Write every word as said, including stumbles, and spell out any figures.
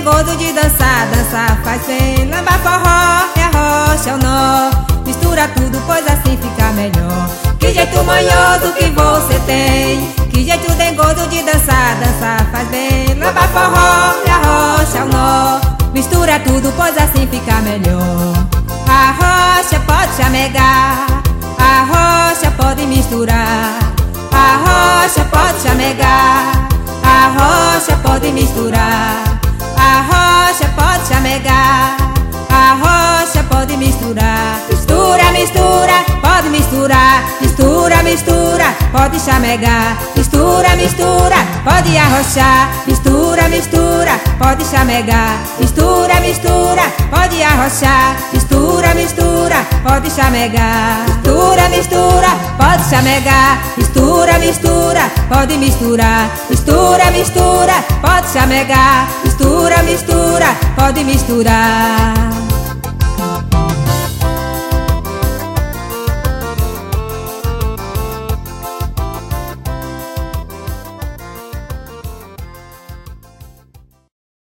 gosto de dançar, dançar faz bem. Lamba, forró, é a rocha, é o nó. Mistura tudo, pois assim fica melhor. Que jeito manhoso que você tem, que jeito tem gosto de dançar, dançar faz bem. Lamba, forró, é a rocha, é o nó. Mistura tudo, pois assim fica melhor. A rocha pode chamegar, a rocha pode misturar. A rocha pode chamegar, a rocha pode misturar. A rocha pode chamegar, a rocha pode misturar. Mistura, mistura, pode misturar. Mistura, mistura, pode chamegar. Mistura, mistura, pode arrochar. Mistura, mistura, pode chamegar. Mistura, mistura, pode arrochar. Mistura, mistura, pode chamegar. Mistura, mistura, pode chamegar. Mistura, mistura, pode misturar. Mistura, mistura, pode chamegar. Mistura, mistura, pode misturar.